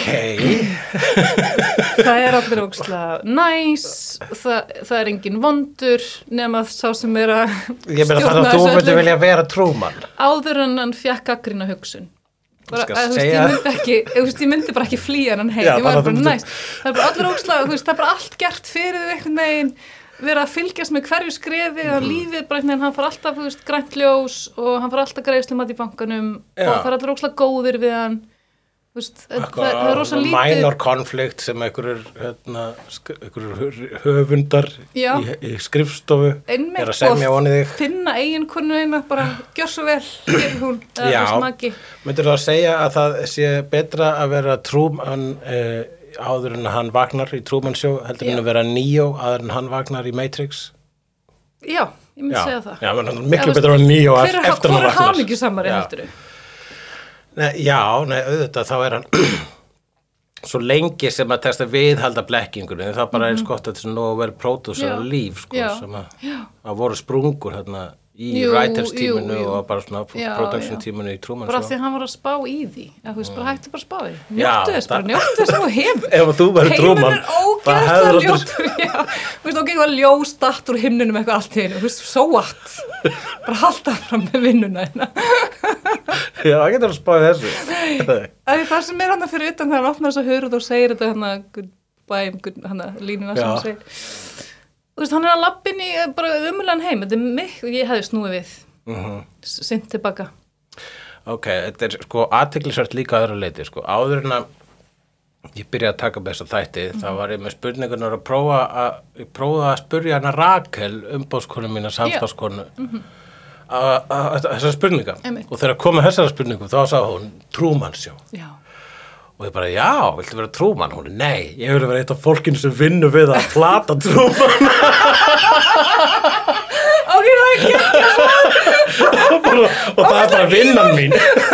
Það er allir ógeðslega næs, það er engin vondur nema sá sem er að Ég meina það að þú myndir vilja vera Truman. áður en hann fékk gagnrýna hugsun. Bara, Skal að, segja- ég myndi bara ekki flýja hann heim, Já, ég var bara bara þú næs. Það er bara allir ógeðslega, það er bara allt gert fyrir þig einhvern veginn, vera að fylgjast með hverju skrefi og lífið bara einhvern veginn, hann far alltaf grænt ljós og hann far alltaf greiðslumat í bankanum Já. og það er allir ógeðslega góðir við hann. Það er rosa lítið. Minor konflikt sem einhverjur höfundar Já. í skrifstofu Einmitt, er að semja og vonið þig. finna eigin eina, bara gjör svo vel, gerir hún, Já. smaki. Myndir þú að segja að það sé betra að vera Truman áður en hann vagnar í Truman Show heldur en að vera Neo áður en hann vagnar í Matrix? Já, ég myndi segja það. Já, menn miklu betra að vera Neo eftir hann Hver er vagnar. hamingjusamari Já. heldurðu? Nei, auðvitað, þá er hann svo lengi sem að testa viðhalda blekkingunni, það bara er skott að þetta er nú að vera pródúsera Já. líf, sko, Já. sem að voru sprungur hérna í Jú, writers tíminu jú. og bara svona Já, production já. tíminu í Truman Bara Show. því að hann var að spá í því. Bara hættu bara að spá í því. Já, Njóttu þess bara, njóttu þess að þú hefur. Ef þú verður Truman, Heimurinn það er hefur ógeðslega aldrei- ljótur. Já, ok, eitthvað ljós datt úr himnunum eitthvað allt í einu. So what? Bara halda fram með vinnuna hérna. Já, það getur að spáði þessu. Það sem er hann fyrir utan þegar hann opnar þess að hurð og segir þetta hann goodbye, línuna sem Já. hann segir. Hann er að lappin í bara umulegan heim. Þetta er mig, ég hefði snúið við. Sint tilbaka. Ok, þetta er sko athyglisvert líka að öðru leiti, sko. Áður en að ég byrjaði að taka með þessa þætti, þá var ég með spurningunar að prófa að spurja hana Rakel, umbóðskonu mína, samstagskonu, þessar spurninga. Einmitt. Og þegar kom með þessara spurningum, þá sagði hún Truman Show. Já. Og ég bara, já, viltu vera Truman? Hún er, nei, ég vil vera eitt af fólkinu sem vinnur við að plata Truman. Ok, það er ekki. og það er bara vinnan mín.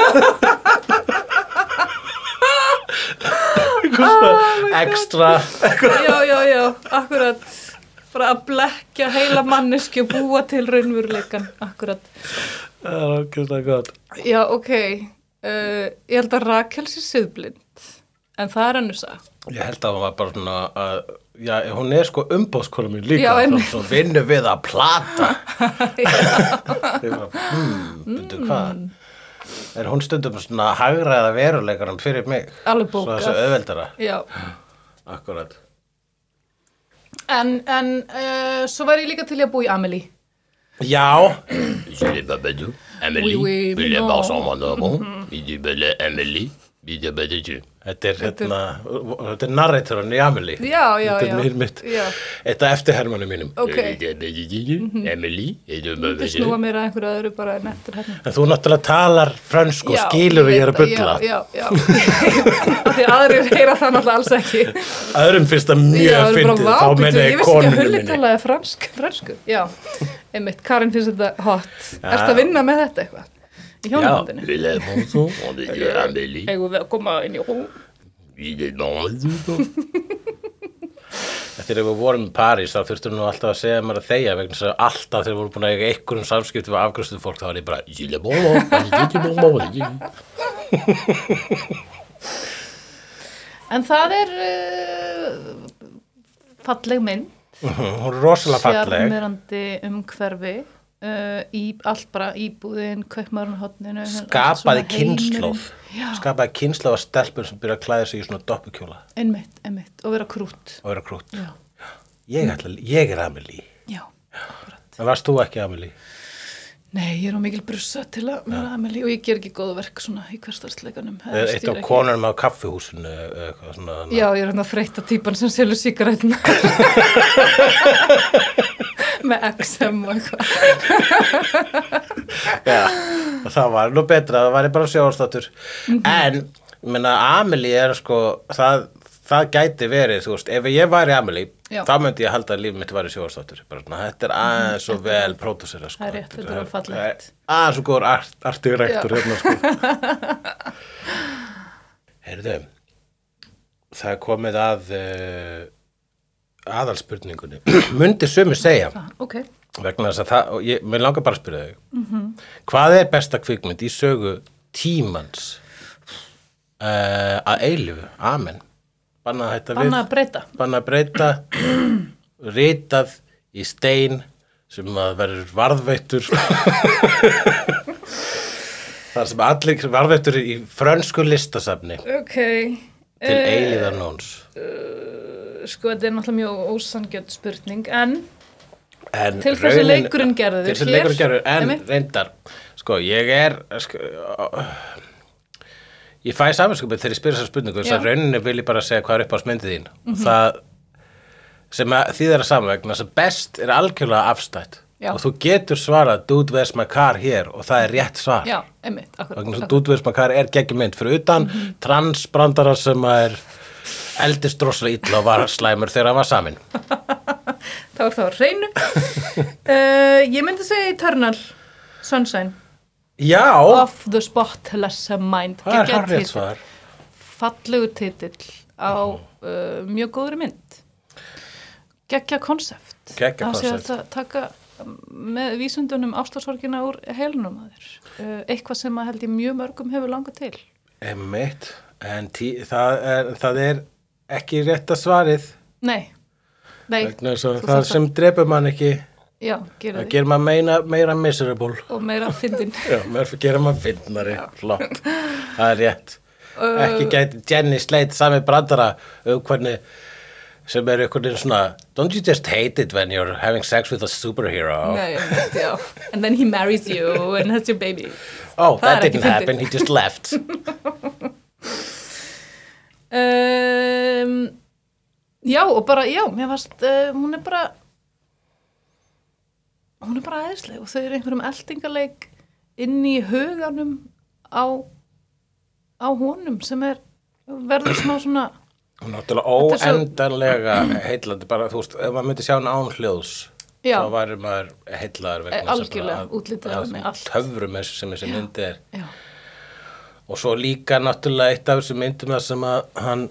Ekstra. Já, akkurat. Bara að blekkja heila manneski og búa til raunveruleikan, akkurat. Það er okkur gott. Já, ok. Ég held að Rakel sé siðblind, en það er önnur saga. Ég held að hún var bara svona að, já, hún er sko umbóðskona mín líka, Já, einmitt. svo vinnur við að plata. Ég bara, byrju, hvað? hún stundum svona hagræða veruleikarum fyrir mig? Alveg Svo bókað. þessu auðveldara. Já. Akkurat. En svo var ég líka til í að búa í Amelie. Já. Amélie, Oui, il est non. pas son nom, il dit belle Amélie, il dit belle tu. Þetta er narratorinn í Amelie. Já, já, Þetta já. er mitt. Já. Þetta eftir hermanum mínum. Ok. Amélie, et de Þið snúa mér að einhverju öðru bara nettur hérna. En þú náttúrulega talar frönsku og Já, skilur ég er að veit bulla. Já. Af því aðrir heyra það náttúrulega alls ekki. Öðrum finnst það mjög fyndið, þá menna ég konunum Ég vissi ekki að Hulli minni. talaði frönsku. Já, einmitt, Karin finnst þetta hot. Ertu að vinna með þetta eitthvað? Í hjónabandinu? Il est bon son, on dit Amélie, Eigum við að koma inn í hú? il est bon. Þegar við vorum í París þá þurftum nú alltaf að segja mér að þegja vegna þess að alltaf þegar við vorum búin að eiga einhverjum samskipti við afgröstuð fólk þá var ég bara Il est bon, En það er falleg mynd, hún er rosalega falleg. sjarmerandi umhverfi, allt bara íbúðin, kaupmannahotninu. Skapaði kynslóð. Skapaði kynslóð af stelpur sem byrja að klæða sig í svona doppukjóla Einmitt, og vera krútt. og vera krútt. Já. Ég er Amelie. Já, akkurat. En varst þú ekki Amelie? Nei, ég er á mikil brussa til að vera Amelie og ég ger ekki góð verk svona í hversdagsleikanum. Eitt á konunum á kaffihúsinu eitthvað svona. Já, ég er hérna þreytta típan sem selur sígaretna. Með XM og eitthvað. Já, og það var nú betra, það var bara sjónvarpsþáttur. En, ég meina, Amelie er sko, það gæti verið, þú veist, ef ég væri Amelie, Já. þá myndi ég halda að líf mitt væri sjónvarpsþáttur. Bara svona, þetta er aðeins svo vel pródúsera, sko. Það er rétt, þetta er fallegt. Aðeins svo góður artirektor hérna, sko. Heyrðu, það er komið að aðalspurningunni. Mundi sumi segja, Ok. vegna þess að það, og mér langar bara að spyrja þig, hvað er besta kvikmynd í sögu tímans að eilífu? Amen. Bannað þetta við. Bannað að breyta. Bannað að breyta, ritað í stein sem að verður varðveittur. Þar sem allir varðveittur í frönsku listasafni Ok. til eilíðar nóns. Sko, þetta er náttúrulega mjög ósangjöld spurning, en En til þess að leikurinn gerði til þess að hér, leikurinn gerði, en einmitt. reyndar sko, ég fæ samanskupið þegar ég spyrir þessar spurningu þess að rauninni vil ég bara segja hvað er upp á smyndið þín og það sem að þýðir að saman vegna þess að best er algjörlega afstætt Já. og þú getur svarað Dude Where's My Car hér og það er rétt svar Já, einmitt, akkurat. vegna þess að Dude Where's My Car er geggjumynd fyrir utan transbrandara sem að er eldist droslega illa og var slæmur þegar hann var samin. Það var það á hreinu. Ég myndi segja Eternal Sunshine Já, of the Spotless Mind. það er Geggjað hárrétt titill. svar. Fallegur titill á mjög góðri mynd. Geggja konsept. Geggjað Það sé konsept. að taka með vísundunum ástarsorgina úr heilunum að þér. Eitthvað sem að held ég mjög mörgum hefur langað til. Einmitt, en það er ekki rétta svarið Nei. vegna þess að Þú það þarft sem drepur mann ekki Já, gera það því. gerir mann meira miserable Og meira fyndin. já, gerir mann fyndnari flott, það er rétt ekki gæti Jenny Slate sami brandara hvernig sem er einhvern veginn svona don't you just hate it when you're having sex with a superhero Nei, einmitt, já. And then he marries you and has your baby. oh, Það er that ekki didn't fyndið. happen, he just left Já, og bara, já, mér varst, hún er bara æðisleg og þau eru einhverjum eltingaleik inn í huganum á honum sem verður smá svona, náttúrulega Þetta er svo- óendanlega heillandi bara, þú veist, ef maður myndi sjá hann án hljóðs Já. þá væri maður heillaður vegna þess að algjörlega, bara útlitið á henni, allt. töfrum sem þessi myndi er já, og svo líka náttúrulega eitt af þessum myndum það sem að hann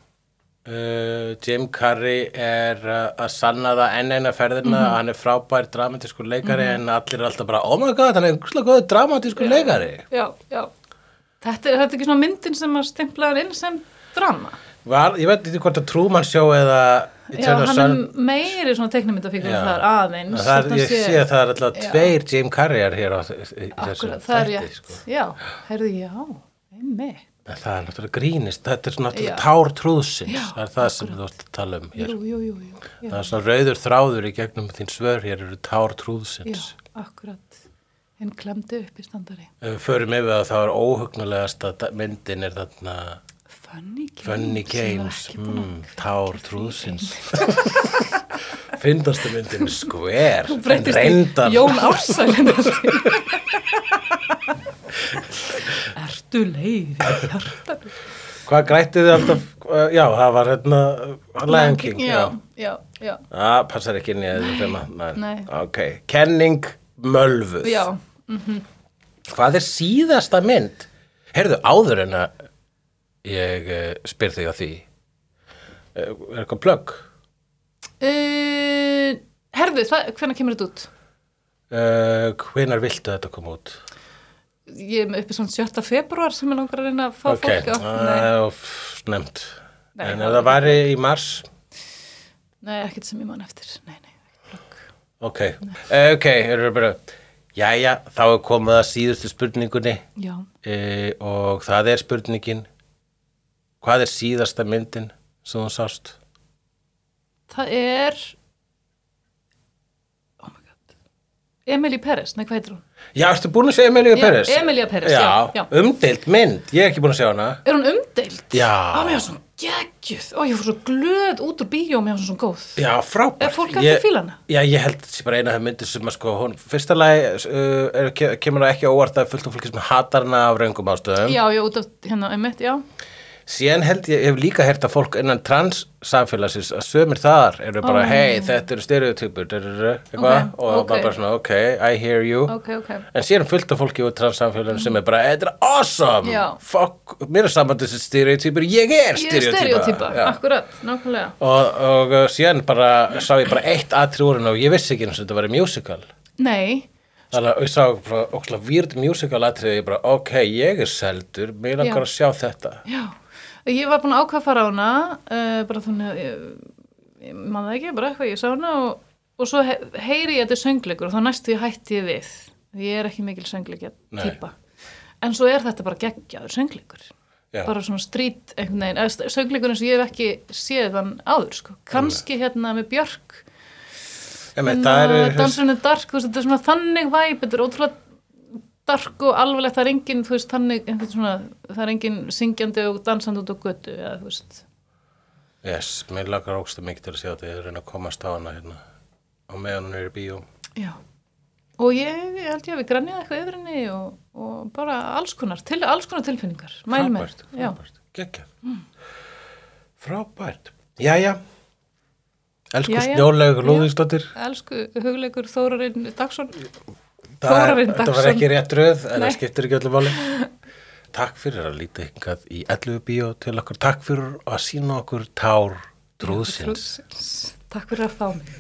Jim Carrey er að sanna það enn eina ferðina að hann er frábær dramatískur leikari en allir er alltaf bara oh my god, hann er einhverslega góður dramatískur leikari já. Þetta er ekki svona myndin sem að stimplaður inn sem drama. ég veit ekki hvort að Truman Show eða Eternal hann Sun. er meiri svona teiknumyndafíkur Já. þar aðeins. Það ég sé að það alltaf Já. 2 Jim Carreyar hér í þessum Akkurat, það er þætti, rétt. sko. Já, heyrðu, já, einmitt. En það er náttúrulega grínist, þetta er svona Já. tár trúðsins, Já, það er það sem þú ert að tala hér. Jú. Það er svona rauður þráður í gegnum þín svör, hér eru tár trúðsins. Já, akkurat. Hinn klemdi upp í standari. Ef við förum yfir að það er óhugnulegasta myndin er þarna Funny Games, tár trúðsins. Fyndasta myndin er Square, Þú breytist í reyndar. Jón Ársælinn. Ertu leið í hjartanu? Hvað grættið þið alltaf, já, það var hérna Lion King, Já. Það passar ekki inn í þessu þema. Nei. Ok, kenning mölvuð. Já. Hvað er síðasta mynd? Heyrðu, áður en að ég spyr þig að því. Er eitthvað plögg? Herðu, hvenær kemur þetta út? Hvenær viltu þetta koma út? Ég er uppi svona 7. febrúar sem ég langar að reyna að fá fólk á. Snemt. Nei, En það ef það væri í mars? Nei, ekkert sem ég man eftir. Nei, ekkert plögg. Ok, erum við bara... Jæja, þá er komið að síðustu spurningunni. Já. Og það er spurningin, hvað er síðasta myndin sem þú sást? Það er... Oh my god. Emily Perez, nei, hvað heitir hún? Já, ertu búin að segja Emilia Perez? Emilia Perez, já. Umdeild mynd, ég er ekki búin að segja hana. Er hún umdeild? Já. Mér var svona geggjuð. Ég fór svo glöð út úr bíó, mér var svona góð. Já, frábært. Er fólk ekki að fíla hana? Já, ég held þessi bara eina af þeim myndir sem að sko, hún, fyrsta lagi kemur það ekki óvart að fullt af fólki sem hatar hana af röngum ástöðum. Já, út af hérna, einmitt, já. Síðan held ég hef líka heyrt að fólk innan trans-samfélagsins að sömur þar eru bara, hey, þetta eru stereotypur, eitthvað, og bara svona, ok, I hear you. Ok. En síðan fullt af fólki úr trans-samfélaginu sem er bara, þetta er awesome, Já. fuck, mér er saman þessi stereotypur, ég er stereotypa. Já. Akkurat, nákvæmlega. Og síðan bara, sá ég bara eitt atriði úr henni og ég vissi ekki eins og þetta var musical. Nei. Þannig að ég sá bara ókslega weird musical atriði, ég bara, ok, ég er seldur, mér langar að sjá þetta. Já. Ég var búin að ákvað að fara á hana, bara þannig, ég man það ekki, bara eitthvað, ég sá hana og svo heyri ég þetta söngleikur og þá næstu ég hætti ég við. Ég er ekki mikil söngleikja típa. En svo er þetta bara geggjaður söngleikur. Já. Bara svona street einhvern veginn, söngleikur eins og ég hef ekki séð þann áður, sko. Kanski hérna með Björk, Dansurinn er dark, þú veist, þetta er svona þannig væp, þetta er ótrúlega dark og alvarlegt, það er engin, þú veist, þannig, svona, það er engin syngjandi og dansandi út á götu, eða, þú veist. Yes, mér lakar ógstu mikið til að sjá þetta, ég reyna að komast á hana hérna, á meðan hún er í bíó. Já. Og ég held ég að við grænjaði eitthvað yfir henni og bara alls konar tilfinningar, mæli með. Frábært, geggjað. Frábært. Jæja. Elsku Snjólaug Lúðvíksdóttir. Elsku hugleikur Þórarinn Dagsson. Þetta var ekki rétt röð, en það skiptir ekki öllu máli. Takk fyrir að líta hingað í 11 bíó til okkur. Takk fyrir að sýna okkur tár trúðsins. Takk fyrir að fá mig.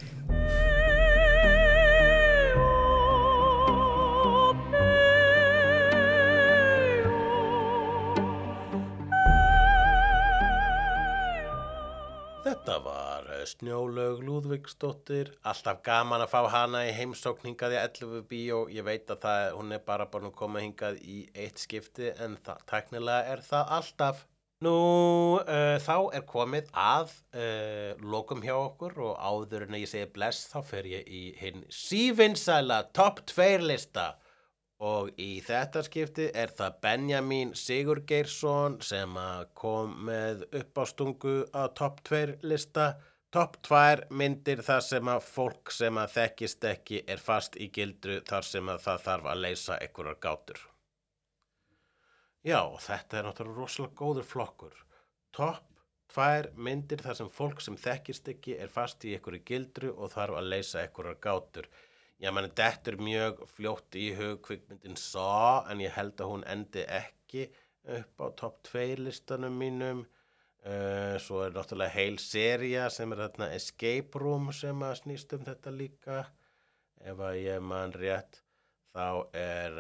Þetta var Snjólaug Lúðvíksdóttir, alltaf gaman að fá hana í heimsókn hingað í 11 bíó. Ég veit að hún er bara búin að koma hingað í eitt skipti en tæknilega er það alltaf. Nú, þá er komið að lokum hjá okkur og áður en ég segi bless þá fer ég í hinn sívinsæla topp 2 lista. Og í þetta skipti er það Benjamin Sigurgeirsson sem kom með uppástungu á topp 2 lista. Topp 2 myndir þar sem að fólk sem að þekkist ekki er fast í gildru þar sem að það þarf að leysa einhverjar gátur. Já, þetta er náttúrulega rosalega góður flokkur. Topp 2 myndir þar sem fólk sem þekkist ekki er fast í einhverju gildru og þarf að leysa einhverjar gátur. Já, manni, þetta er mjög fljótt í hug kvikmyndin Saw, en ég held að hún endi ekki upp á topp 2 listanum mínum. Svo er náttúrulega heil sería sem er þarna Escape Room sem að snýst þetta líka. Ef að ég man rétt, þá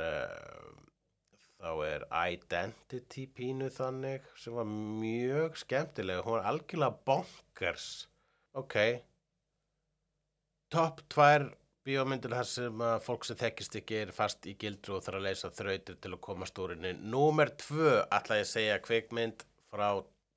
er Identity pínu þannig sem var mjög skemmtileg. Hún var algjörlega bonkers. Ok. Topp 2 bíómyndir þar sem að fólk sem þekkist ekki er fast í gildru og þarf að leysa þrautir til að komast úr henni. Númer 2 ætla ég að segja kvikmynd frá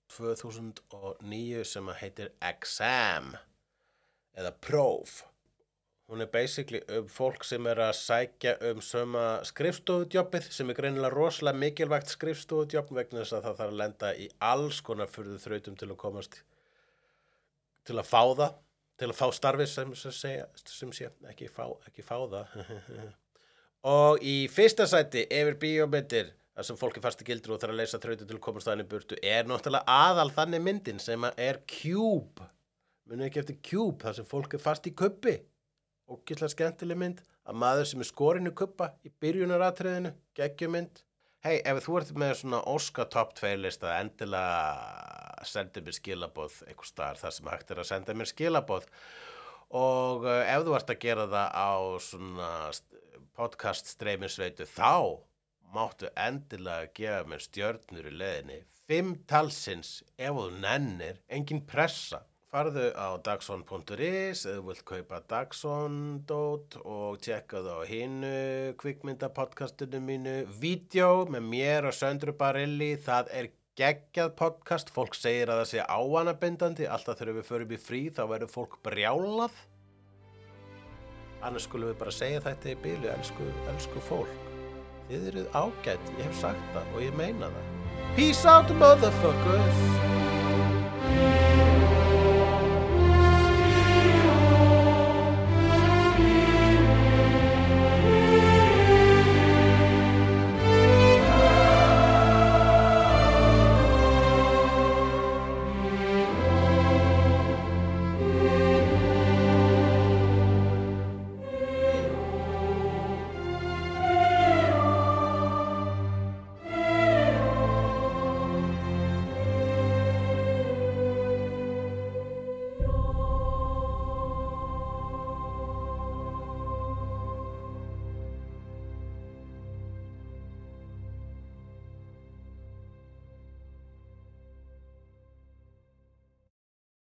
2009 sem að heitir Exam eða Próf. Hún er basically fólk sem er að sækja söma skrifstofudjobbið sem er greinilega rosalega mikilvægt skrifstofudjobb vegna þess að það þarf að lenda í alls konar furðu þrautum til að komast til að fá það, til að fá starfið sem sé, ekki fá það. Og í fyrsta sæti yfir bíómyndir þar sem fólk er fast í gildru og þarf að leysa þrautir til að komast þannig burtu er náttúrulega aðal þannig myndin sem er Cube. Munið ekki eftir Cube þar sem fólk er fast í kubbi. Ógeðslega skemmtileg mynd að maður sem er skorinn í kubba í byrjunaratriðinu, geggjumynd. Hey, ef þú ert með svona Óskar topp 2 lista, endilega sendi mér skilaboð einhvers staðar þar sem hægt að senda mér skilaboð. Og ef þú ert að gera það á svona podcast streymisveitu, þá máttu endilega gefa mér stjörnur í leiðinni. 5 talsins ef þú nennir, engin pressa. Farðu á Dagson.is eða þú vilt kaupa Dagson-dót og tjekka það á hinu kvikmyndapodcastinu mínu. Vídeó með mér og Söndru Barilli, það er geggjað podcast. Fólk segir að það sé ávanabindandi. Alltaf þegar við förum í frí þá verður fólk brjálað. Annars skulum við bara segja þetta í bili, elsku fólk. Þið eruð ágætt, ég hef sagt það og ég meina það. Peace out, motherfuckers!